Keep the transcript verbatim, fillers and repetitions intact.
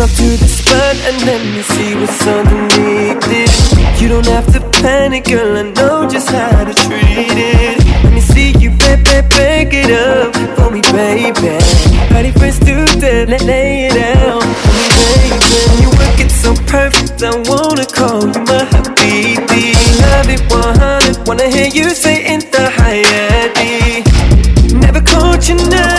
Up to the spot and let me see what's underneath it. You don't have to panic, girl, I know just how to treat it. Let me see you, baby, break it up for me, baby. Body first to death, let lay it out for me, baby. You work it so perfect, I wanna call you my habibi. Love it one hundred, wanna hear you say in the high D. Never caught you now.